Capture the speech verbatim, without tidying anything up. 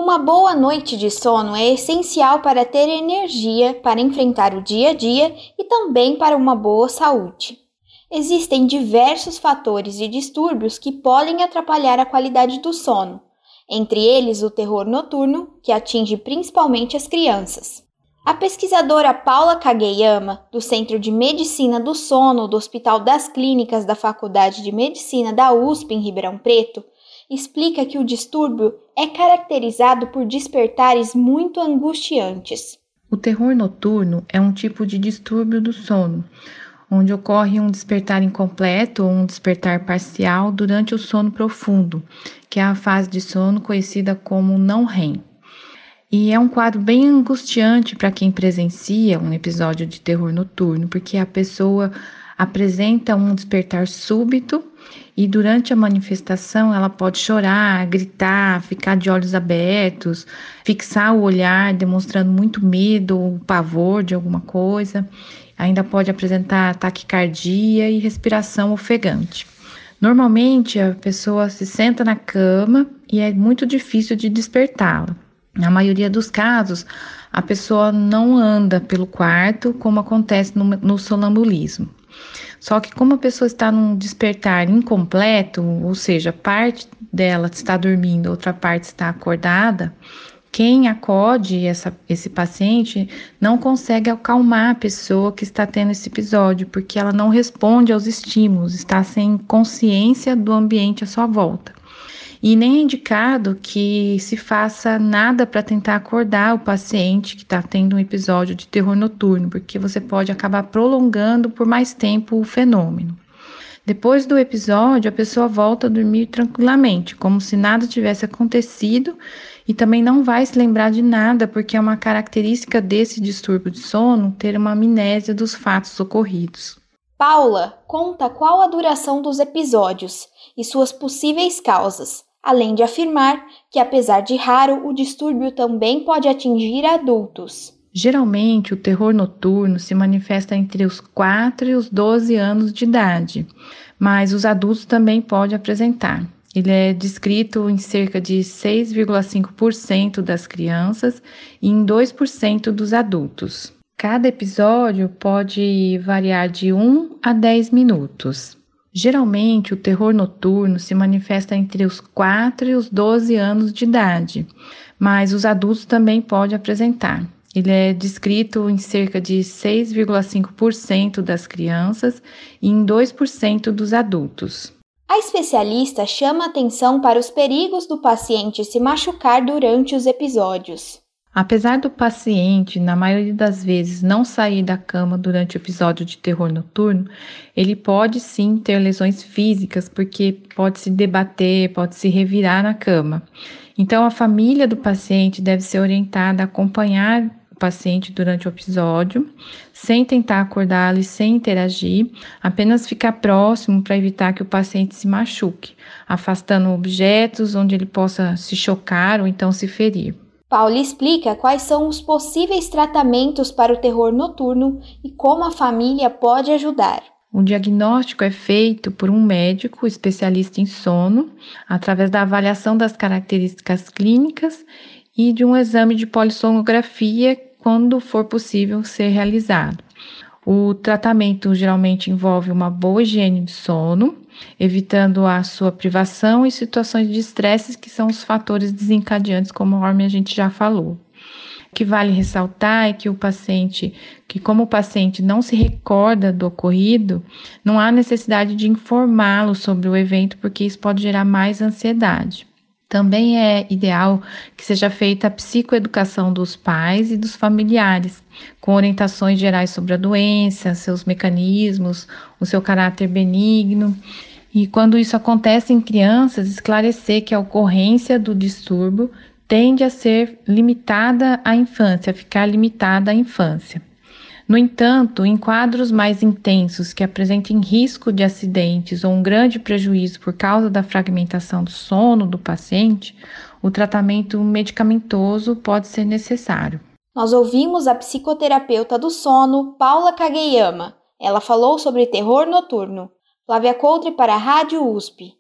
Uma boa noite de sono é essencial para ter energia para enfrentar o dia a dia e também para uma boa saúde. Existem diversos fatores e distúrbios que podem atrapalhar a qualidade do sono, entre eles o terror noturno, que atinge principalmente as crianças. A pesquisadora Paula Kageyama, do Centro de Medicina do Sono do Hospital das Clínicas da Faculdade de Medicina da U S P em Ribeirão Preto, explica que o distúrbio é caracterizado por despertares muito angustiantes. O terror noturno é um tipo de distúrbio do sono, onde ocorre um despertar incompleto ou um despertar parcial durante o sono profundo, que é a fase de sono conhecida como não REM. E é um quadro bem angustiante para quem presencia um episódio de terror noturno, porque a pessoa apresenta um despertar súbito e durante a manifestação ela pode chorar, gritar, ficar de olhos abertos, fixar o olhar, demonstrando muito medo ou pavor de alguma coisa. Ainda pode apresentar taquicardia e respiração ofegante. Normalmente a pessoa se senta na cama e é muito difícil de despertá-la. Na maioria dos casos, a pessoa não anda pelo quarto, como acontece no, no sonambulismo. Só que como a pessoa está num despertar incompleto, ou seja, parte dela está dormindo, outra parte está acordada, quem acode essa, esse paciente não consegue acalmar a pessoa que está tendo esse episódio, porque ela não responde aos estímulos, está sem consciência do ambiente à sua volta. E nem é indicado que se faça nada para tentar acordar o paciente que está tendo um episódio de terror noturno, porque você pode acabar prolongando por mais tempo o fenômeno. Depois do episódio, a pessoa volta a dormir tranquilamente, como se nada tivesse acontecido, e também não vai se lembrar de nada, porque é uma característica desse distúrbio de sono ter uma amnésia dos fatos ocorridos. Paula conta qual a duração dos episódios e suas possíveis causas, além de afirmar que, apesar de raro, o distúrbio também pode atingir adultos. Geralmente, o terror noturno se manifesta entre os quatro e os doze anos de idade, mas os adultos também podem apresentar. Ele é descrito em cerca de seis vírgula cinco por cento das crianças e em dois por cento dos adultos. Cada episódio pode variar de um a dez minutos. Geralmente, o terror noturno se manifesta entre os quatro e os doze anos de idade, mas os adultos também podem apresentar. Ele é descrito em cerca de seis vírgula cinco por cento das crianças e em dois por cento dos adultos. A especialista chama atenção para os perigos do paciente se machucar durante os episódios. Apesar do paciente, na maioria das vezes, não sair da cama durante o episódio de terror noturno, ele pode sim ter lesões físicas, porque pode se debater, pode se revirar na cama. Então, a família do paciente deve ser orientada a acompanhar o paciente durante o episódio, sem tentar acordá-lo e sem interagir, apenas ficar próximo para evitar que o paciente se machuque, afastando objetos onde ele possa se chocar ou então se ferir. Paula explica quais são os possíveis tratamentos para o terror noturno e como a família pode ajudar. O diagnóstico é feito por um médico especialista em sono, através da avaliação das características clínicas e de um exame de polissonografia, quando for possível ser realizado. O tratamento geralmente envolve uma boa higiene de sono, evitando a sua privação e situações de estresse que são os fatores desencadeantes, conforme a gente já falou. O que vale ressaltar é que o paciente, que como o paciente não se recorda do ocorrido, não há necessidade de informá-lo sobre o evento, porque isso pode gerar mais ansiedade. Também é ideal que seja feita a psicoeducação dos pais e dos familiares, com orientações gerais sobre a doença, seus mecanismos, o seu caráter benigno. E quando isso acontece em crianças, esclarecer que a ocorrência do distúrbio tende a ser limitada à infância, a ficar limitada à infância. No entanto, em quadros mais intensos que apresentem risco de acidentes ou um grande prejuízo por causa da fragmentação do sono do paciente, o tratamento medicamentoso pode ser necessário. Nós ouvimos a psicoterapeuta do sono, Paula Kageyama. Ela falou sobre terror noturno. Flávia Coutre para a Rádio U S P.